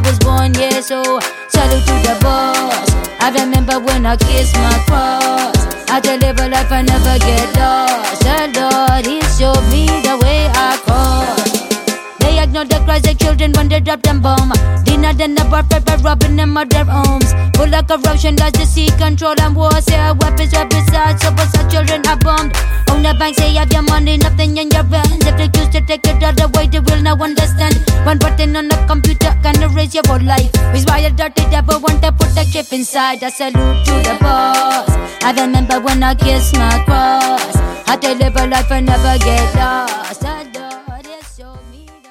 was born, yeah, so salute to the boss. I remember when I kissed my cross. I deliver life, I never get lost. The Lord, He showed me the way I cross. They ignore the cries of children when they drop them bomb. Dinner than the warfare by robbing them of their homes. Full of corruption, lies to seek control and warfare. Weapons right beside, so what's our children are bombed. On the bank say have your money, nothing in your hands. If they choose to take it all away, they will not understand. One button on the computer can erase your whole life. It's why a dirty devil want to put a chip inside. I salute to the boss. I remember when I kissed my cross. I deliver life and never get lost.